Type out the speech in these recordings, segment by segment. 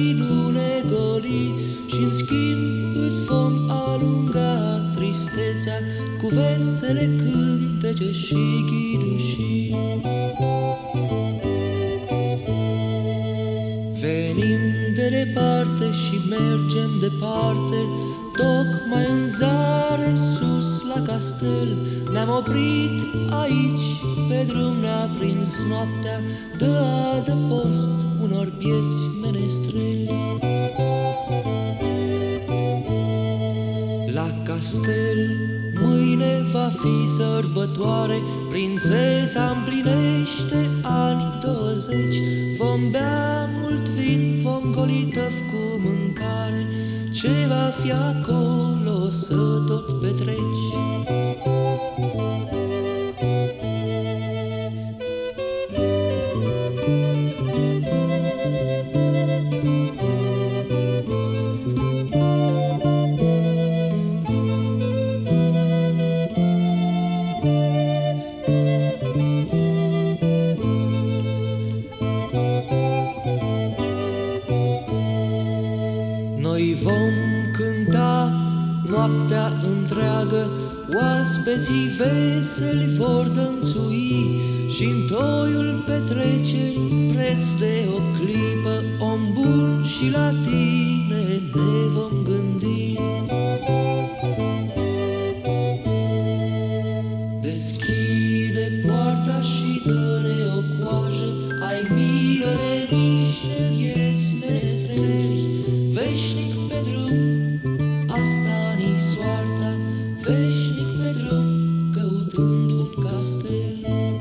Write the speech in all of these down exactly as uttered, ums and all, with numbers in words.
și nu ne goli, și-n schimb îți vom alunga tristețea cu vesele cântece și ghidușii. Venim de departe și mergem departe, tocmai în zare sus la castel. Ne-am oprit aici, pe drum ne-a prins noaptea, dă adăpost unor bieți menestreli. La castel mâine va fi sărbătoare, prințesa împlinește ani douăzeci. Vom bea mult vin, vom goli tăf cu mâncare, ce va fi acolo să tot petreci. Noi vom cânta noaptea întreagă, oaspeții veseli vor dănțui, și-n toiul petrecerii, preț de o clipă, om bun, și la tine ne vom gândi. Deschide poarta și dă-ne o coajă, ai milă de niște vieți menestreli. Veșnic pe drum, asta-ni soarta, veșnic pe drum, căutând un castel.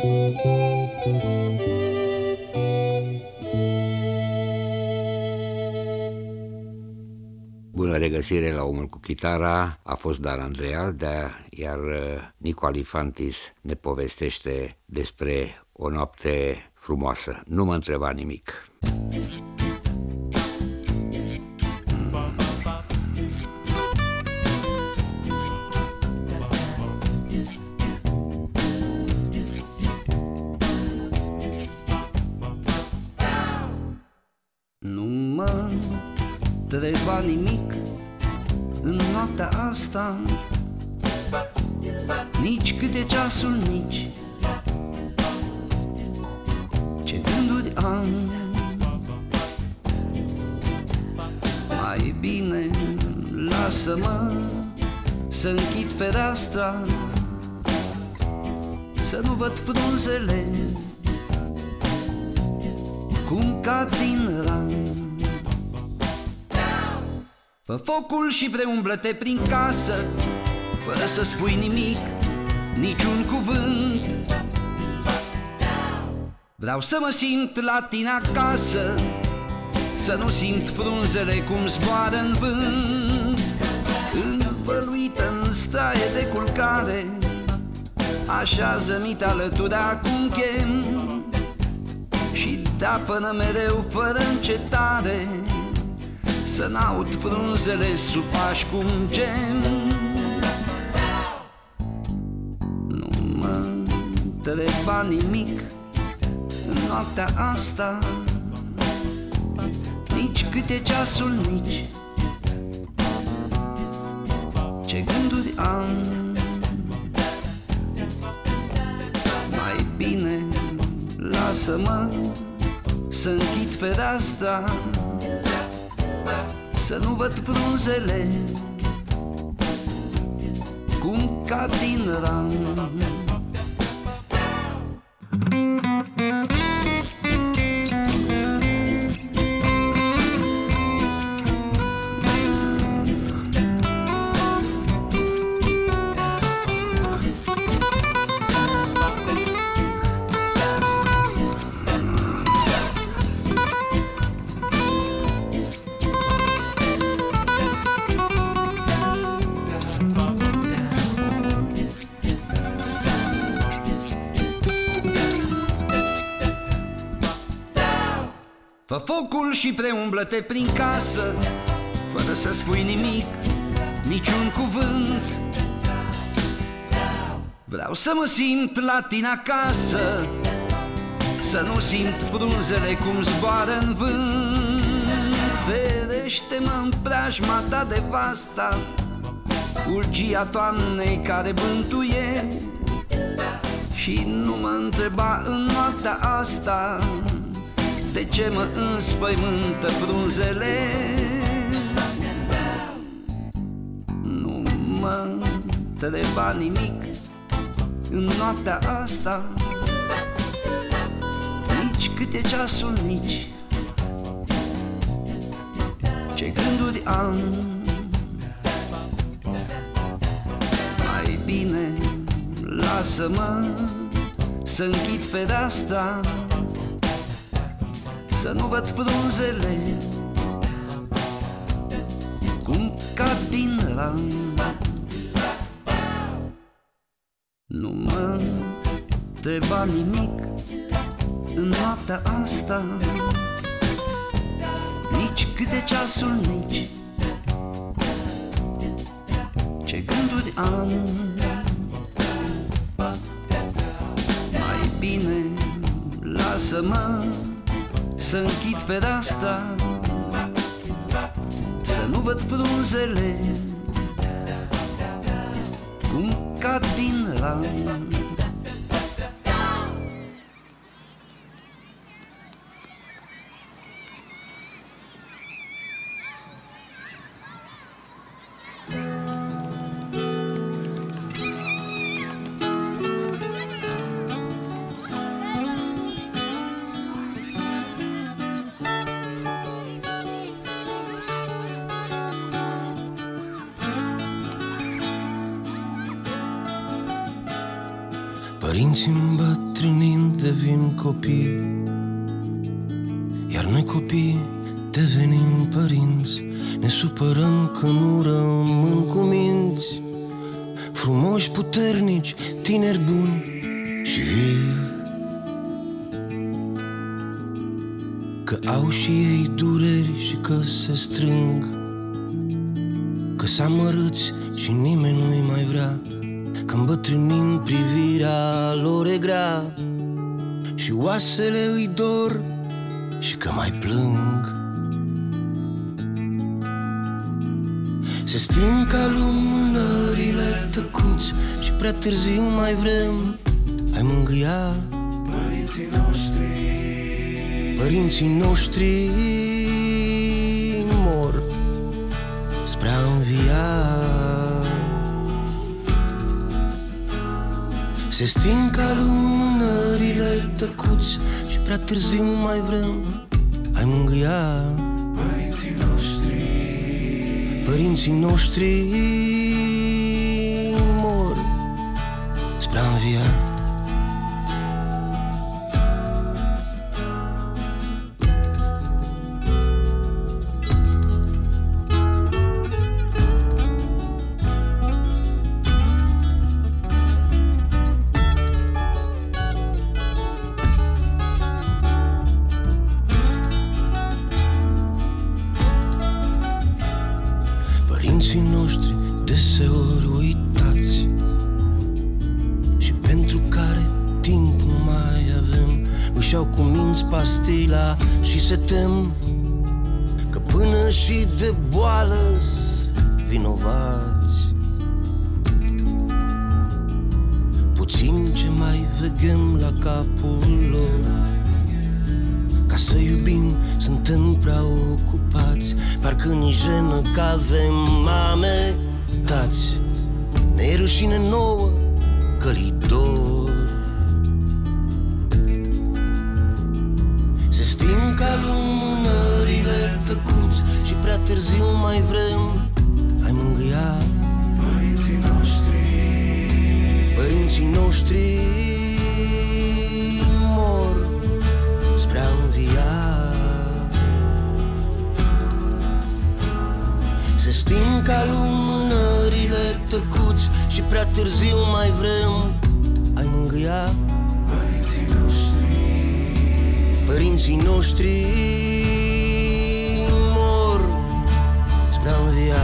Bună regăsire la Omul cu chitara, a fost Dan Andreal, iar Nico Alifantis ne povestește despre o noapte frumoasă. Nu mă întreba nimic. Nu mă întreba nimic în noaptea asta, nici câte ceasul, nici ce gânduri am. Mai bine lasă-mă să închid fereastra, să nu văd frunzele cum cad din ram. Fă focul și preumblă-te prin casă, fără să spui nimic, niciun cuvânt. Vreau să mă simt la tine acasă, să nu simt frunzele cum zboară în vânt. Învăluită în straie de culcare, așează-mi-te alături acum chem, și dea-până mereu fără încetare, să n-aud frunzele sub pași cum gem. Nu mă întreba nimic în noaptea asta, nici câte ceasul, nici ce gânduri am. Mai bine lasă-mă să închid fereastra, să nu văd frunzele cum cad din ram. Fă focul și preumblă-te prin casă, fără să spui nimic, niciun cuvânt. Vreau să mă simt la tine acasă, să nu simt frunzele cum zboară în vânt. Trezește-mă în preajma ta de vasta, urgia toamnei care bântuie, și nu mă întreba în noaptea asta de ce mă înspăimântă frunzele. Nu mă întreba nimic în noaptea asta, nici cât e ceasul, nici ce gânduri am. Mai bine lasă-mă să închid fereastra, să nu văd frunzele cum cad din ram. Nu mă întreba nimic în noaptea asta, nici cât e ceasul, nici ce gânduri am. Mai bine lasă-mă să închid fereastra, să nu văd frunzele cum cad din ram. Părinții îmbătrânind devin copii, iar noi copii devenim părinți. Ne supărăm că nu rămân cuminți, frumoși, puternici, tineri buni și vii, că au și ei dureri și că se strâng, că s-amărâți și nimeni nu-i mai vrea, că îmbătrânind privirea lor e grea și oasele îi dor și că mai plâng. Se sting ca lumânările tăcuți și prea târziu mai vrem ai mângâia părinții noștri. Părinții noștri mor spre a învia. Se sting ca lumânările tăcuți și prea târziu mai vrem ai mângâia părinții noștri. Părinții noștri mor spre a învia. Părinții noștri deseori uitați și pentru care timp nu mai avem, își iau cu minți pastila și se tem că până și de boală-s vinovați. Puțin ce mai veghem la capul lor, ca să iubim suntem prea ocupați, parcă ni jenă că avem mame tați. Ne-i rușine nouă că li dor. Se sting ca lumânările tăcuți și prea târziu mai vrem ai mângâia părinții noștri. Părinții noștri mor spre a învia. Se sting ca lumânările tăcuți și prea târziu mai vrem ai mângâia părinții noștri. Părinții noștri mor spre a învia.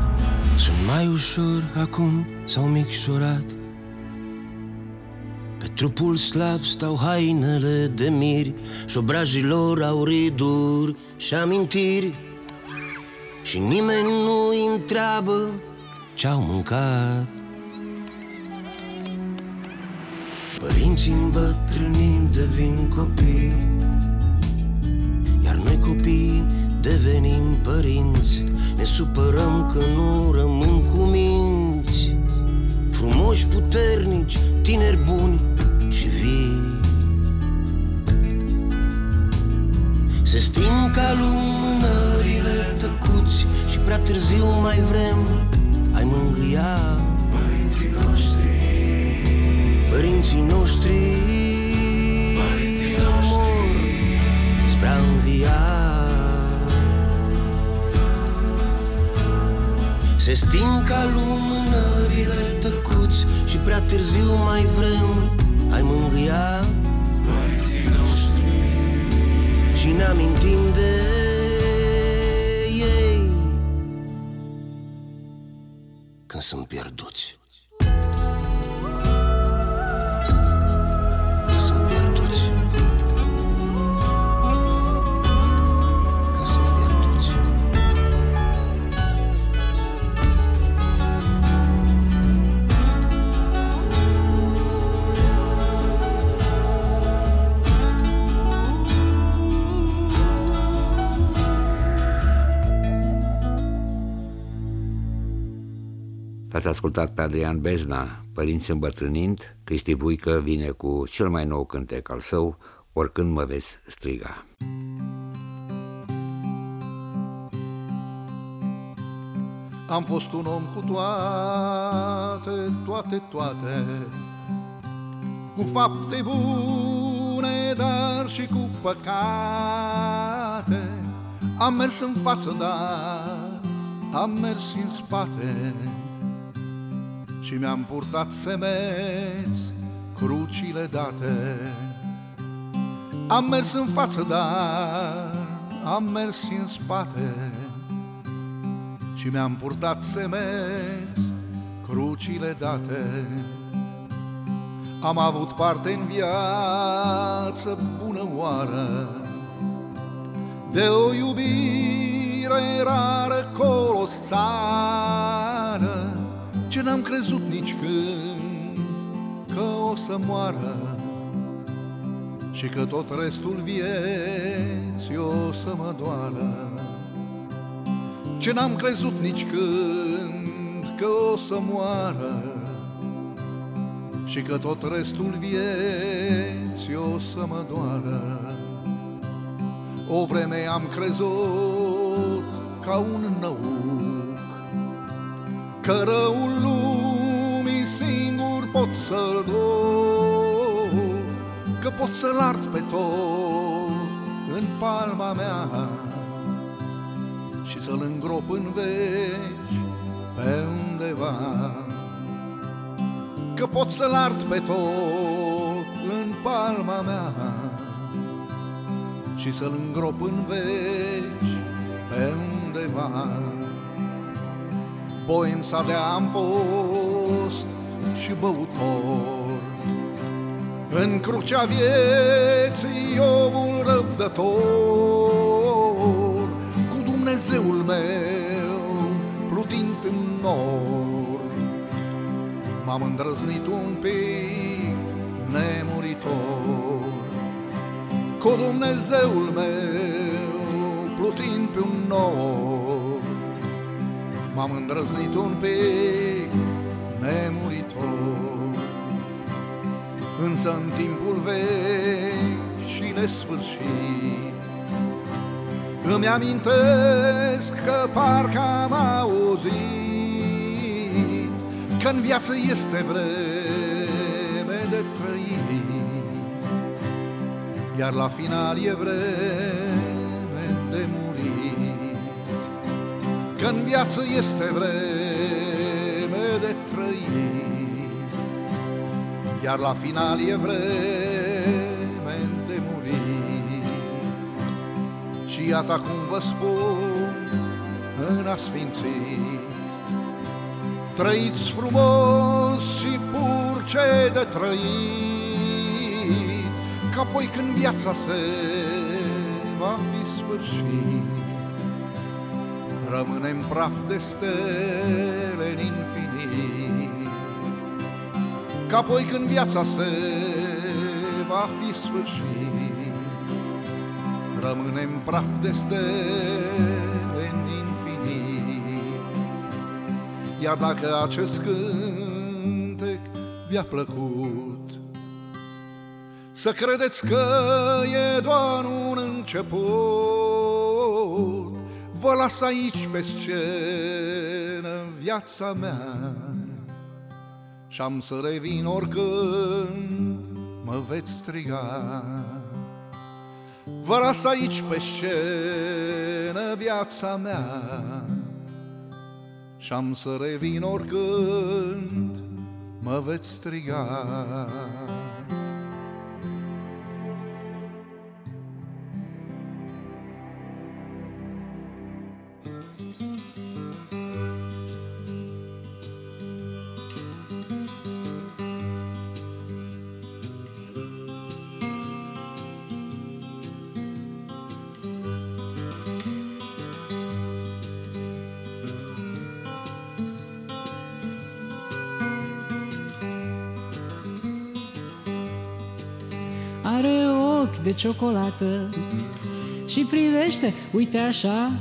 Sunt mai ușor acum, s-au micșorat pe trupul slab stau hainele de miri și obrajilor au riduri și amintiri. Și nimeni nu-i întreabă ce-au mâncat. Părinții îmbătrânind devin copii, iar noi copii devenim părinți. Ne supărăm că nu rămân cu minți, frumoși, puternici, tineri buni și vii. Se sting ca lumânările tăcuți și prea târziu mai vrem ai mângâia părinții noștri. Părinții noștri, părinții noștri spre a învia. Se sting ca lumânările tăcuți și prea târziu mai vrem ai mângâia părinții noștri. Și ne amintim de ei când sunt pierduți. L-ați ascultat pe Adrian Bezna, Părinți îmbătrânind. Cristi Buică vine cu cel mai nou cântec al său, Oricând mă vezi striga. Am fost un om cu toate, toate, toate, cu fapte bune, dar și cu păcate. Am mers în față, dar am mers în spate și mi-am purtat semeți crucile date. Am mers în față, dar am mers în spate și mi-am purtat semeți crucile date. Am avut parte în viață bună oară de o iubire rară, colosală, ce n-am crezut nici când că o să moară și că tot restul vieții o să mă doară. Ce n-am crezut nici când că o să moară și că tot restul vieții o să mă doară. O vreme am crezut ca un năuc că răul lumii singur pot să-l duc, că pot să-l ard pe tot în palma mea și să-l îngrop în veci pe undeva, că pot să-l ard pe tot în palma mea și să-l îngrop în veci pe undeva. Boi în sadea am fost și băutor, în crucea vieții ovul răbdător, cu Dumnezeul meu plutind pe un nor. M-am îndrăznit un pic nemuritor, cu Dumnezeul meu plutind pe un nor. M-am îndrăznit un pic nemuritor, însă în timpul vechi și nesfârșit îmi amintesc că parcă am auzit că în viață este vreme de trăit, iar la final e vreme de murit. Că în viață este vreme de trăit, iar la final e vreme de murit. Și iată cum vă spun în asfințit, trăiți frumos și pur ce de trăit, Că apoi când viața se va fi sfârșit, rămânem praf de stele în infinit. Că apoi când viața se va fi sfârșit, rămânem praf de stele în infinit. Iar dacă acest cântec vi-a plăcut, să credeți că e doar un început. Vă las aici pe scenă viața mea și-am să revin oricând mă veți striga. Vă las aici pe scenă viața mea și-am să revin oricând mă veți striga. Are ochi de ciocolată și privește, uite așa.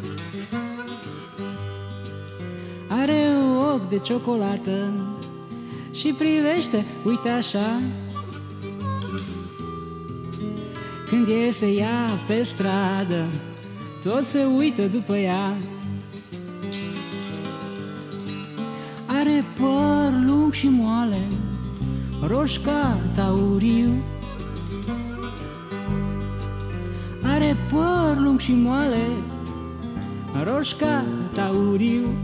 Are ochi de ciocolată și privește, uite așa. Când iese ea pe stradă, toți se uită după ea. Are păr lung și moale, roș ca tauriu. Are păr lung și moale, roș ca tauriu.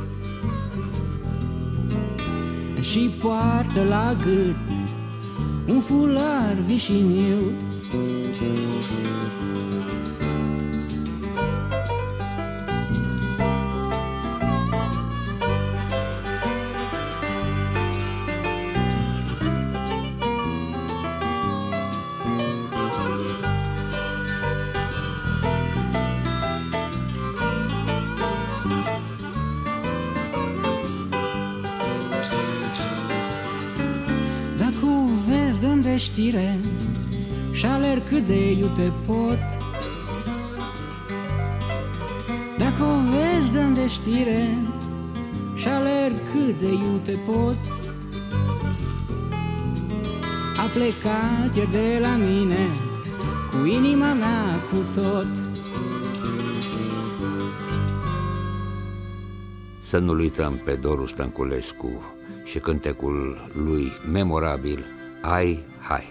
Și poartă la gât un fular vișiniu. De știre și alerg cât de iute pot. Dacă o vezi, dă-mi de știre și alerg cât de iute pot. A plecat ieri de la mine cu inima mea cu tot. Să nu-l uităm pe Doru Stănculescu și cântecul lui memorabil Ai, hai!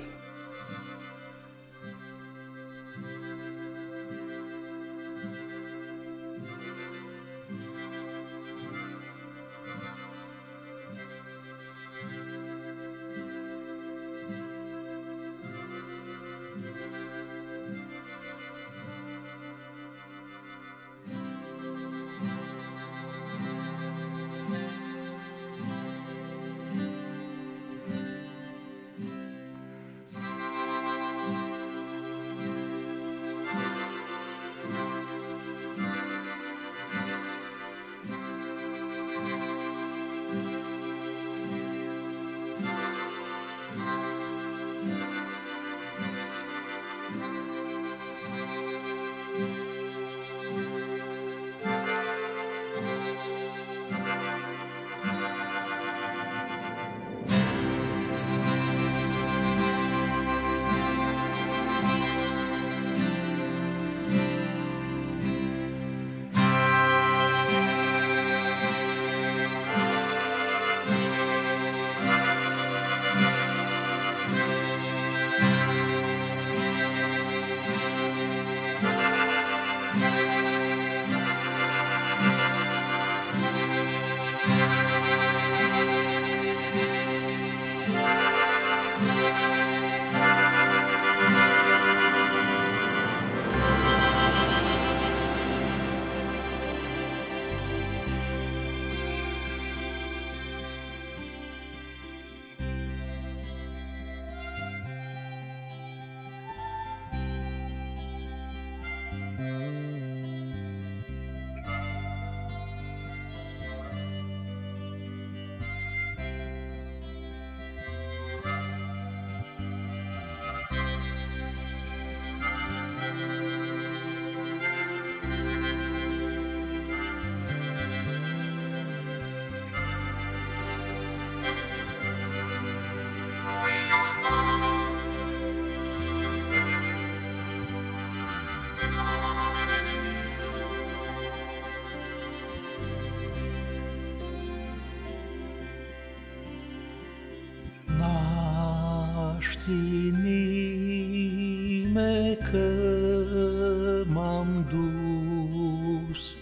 știi nimeni că m-am dus,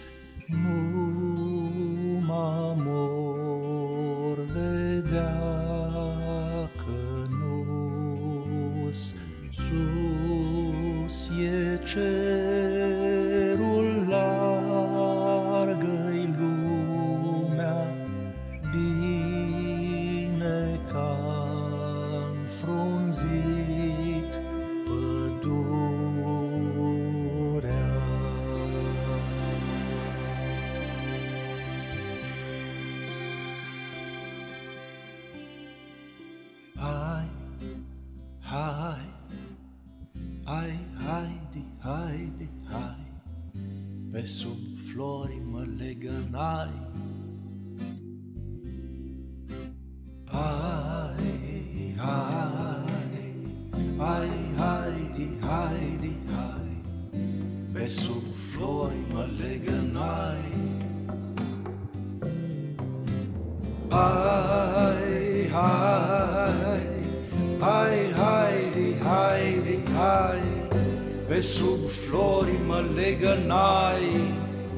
nu mă mor vedea că nu-s sus e cerul, largă-i lumea, bine că-am frunzit pădurea. Hai, hai, hai, haide, haide, hai, pe sub flori mă legănai. Hai, hai, hai, haide, haide, hai, pe sub flori mă legănai. Hai, hai, hai, haide, haide, hai, pe sub flori mă legănai.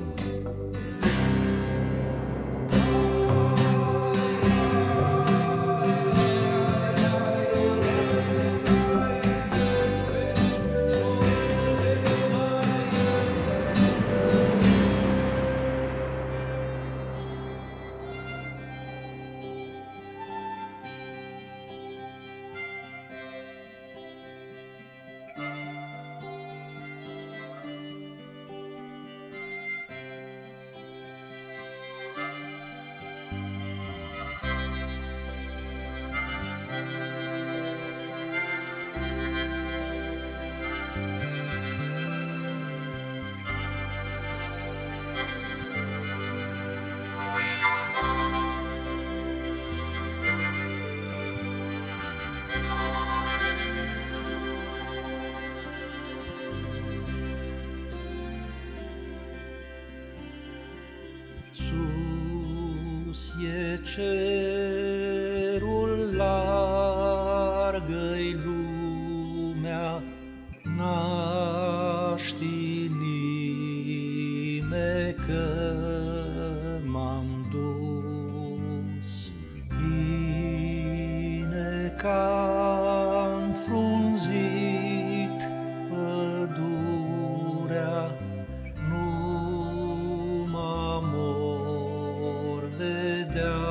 Sus e cerul, largă-i lumea, n-a ști nimeni că m-am dus, bine că-am frunzit pădurea, nu mă mor vedea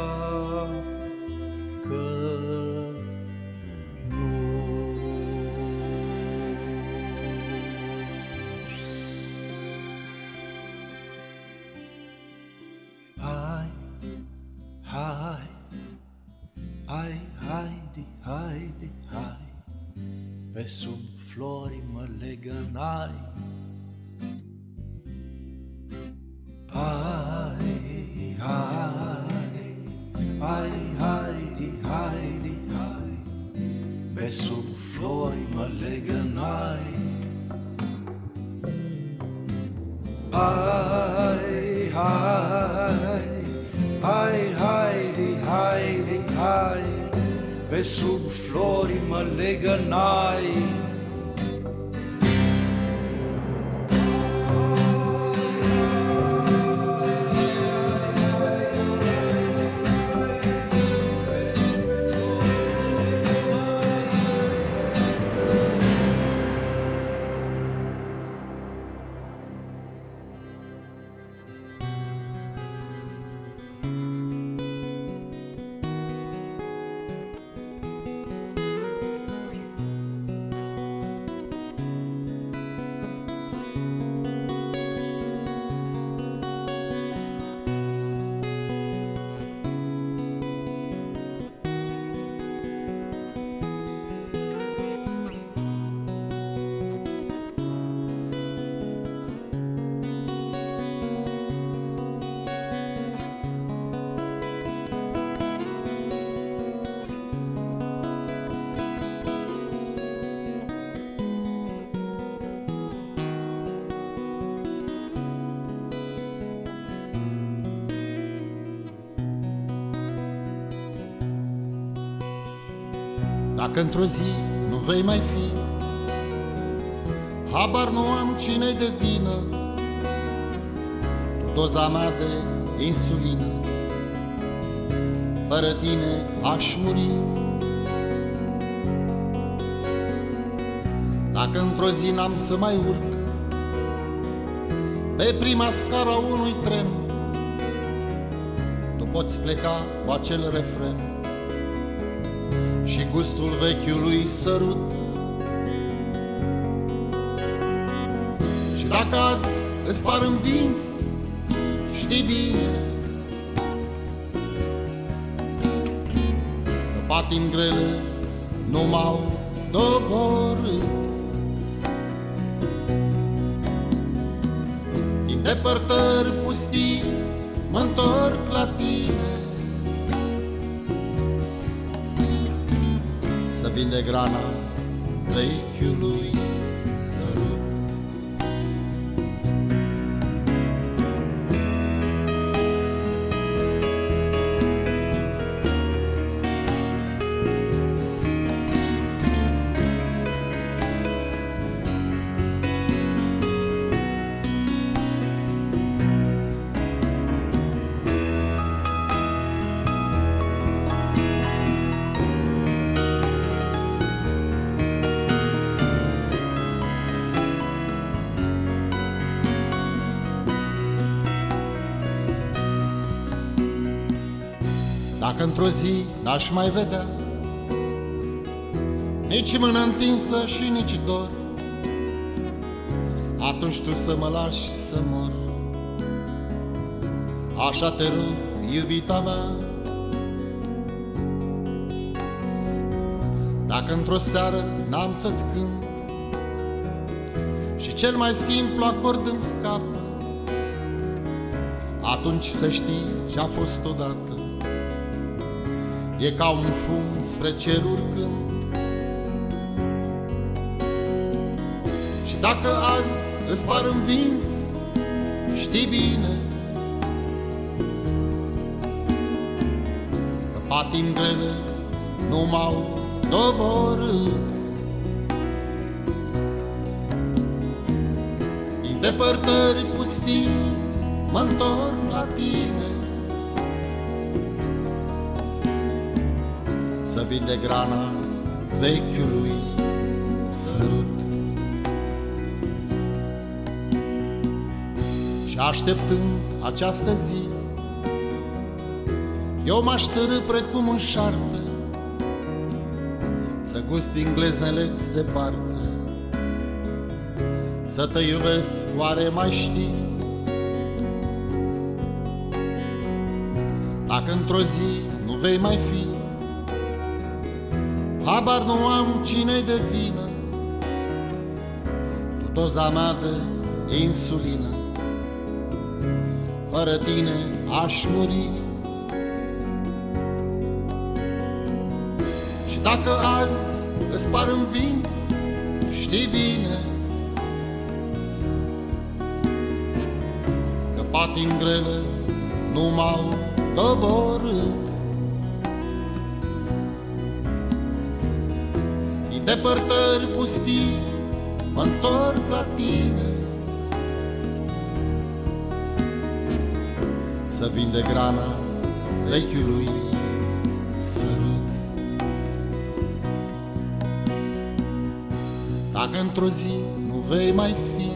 că hai, hai, hai, haide, haide, hai, pe sub flori mă legănai. Hai, hai, hai, haide, haide, hai, pe sub flori mă legănai. Hai, hai, hai, haide, haide, hai, pe sub flori mă legănai. Dacă într-o zi vei mai fi. Habar nu am cine-i de vină, tu doza mea de insulină. Fără tine aș muri. Dacă într-o zi n-am să mai urc pe prima scară a unui tren, tu poți pleca cu acel refren și gustul vechiului sărut. Și dacă azi îți par învins, știi bine că patim grele nu m-au doborât. Din depărtări pustii mă-ntorc la tine, să vinde grana vechiului sărut. Dacă într-o zi n-aș mai vedea nici mână întinsă și nici dor, atunci tu să mă lași să mor. Așa te rog, iubita mea. Dacă într-o seară n-am să-ți cânt și cel mai simplu acord îmi scapă, atunci să știi ce-a fost odată. E ca un fum spre cer urcând. Și dacă azi îți par învins, știi bine că patim grele nu m-au doborât. Din depărtări pustii mă-ntorc la tine, să vinde grana vechiului sărut. Și așteptând această zi, eu m-aș târî precum un șarpe să gust din gleznele-ți departe. Să te iubesc, oare mai știi? Dacă într-o zi nu vei mai fi, habar nu am cine-i de vină, tu doza mea de insulină. Fără tine aș muri. Și dacă azi îți par învins, știi bine că patim grele nu m-au doborât. Din depărtări pustii mă-ntorc la tine, să vinde grana vechiului sărut. Dacă într-o zi nu vei mai fi,